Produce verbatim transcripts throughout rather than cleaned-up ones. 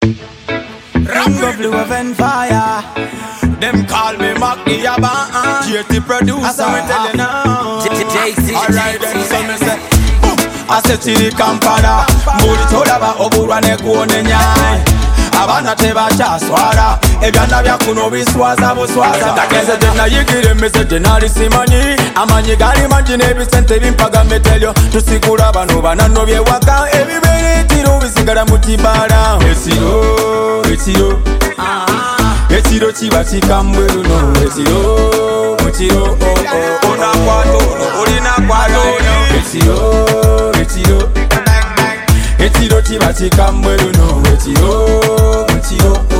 Ring of love and fire. Them call me Mac the Yaban, J T producer. As I tell you now. Alright then, so me say I said to the Kampala Muri tola ba obura ne kuone nyai Abana teba cha swara Ebyanda bya kuno biswaza buswaza Takeze tena yigire message nali simani Amanyi gali manji ne bisente bimpaga metelyo Tusikula bano banano bye waka Ebibere tiro bisigala mutibala Esiro, esiro Esiro chiba chikambweru no Esiro, mutiro oh oh Ona kwato, olina kwato Esiro, esiro Esiro chiba chikambweru no Esiro, mutiro oh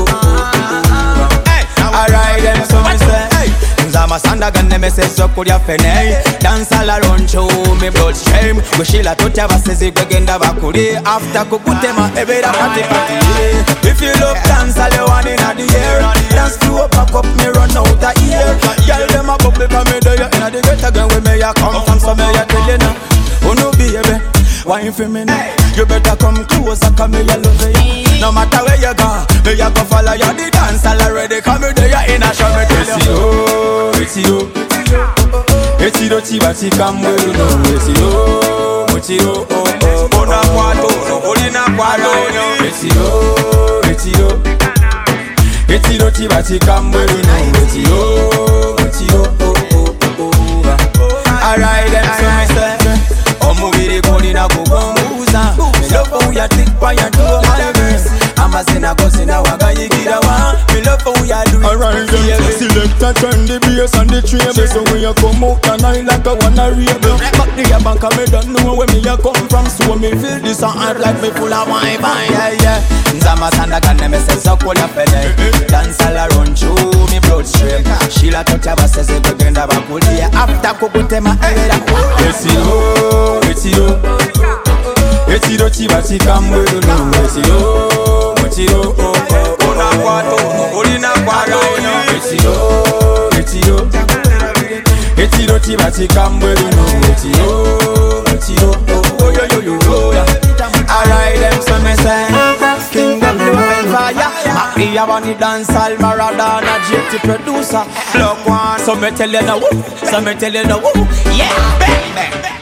oh Alright then so me say Nzama sanda gane message okulya fene Dance all around show me blood shame Gushila tutya basezi gwegenda bakuli After kukutema ebera pati pati If you love dance all you want in the air Dance to a back up me run out the ear Girl them a bubble come me do you inna the gate again where me a come from so me a tell you now Oh no baby, wine for me now You better come closer cause me a love you No matter where you go, me a go follow you The dance all already come me do you inna show me tell you Esiro, esiro chiba chikambweru no Esiro, mutiro oh oh Ona kwato, olina kwato Esiro, esiro Esiro chiba chikambweru no Esiro, mutiro oh oh oh Alright then so me say Omubiri kulina kugombuza Me love how you tick pa ya do Amazina gosina wagayigira wa Me love how you do it Alright then select and turn the bass and the treble So when you come out and I like a wanna rebel Back the bank and me don't know where me a come from So me feel this and act like me full of wine Yeah yeah Nzama sanda gane me say so cool ya fede Dance all around show me bloodstream Sheila touch basese begenda bakuli After kukutema era Esiro, esiro Esiro chiba chikambweru no Esiro, mutiro oh oh Ona kwato, olina kwato Esiro, esiro Esiro chiba chikambweru no Esiro, mutiro oh oh yo yo yo yo Alright them so me say King of the wild fire Maki Yabani dance all Maradona J T producer Look one So me tell you now So me tell you now Yeah bang bang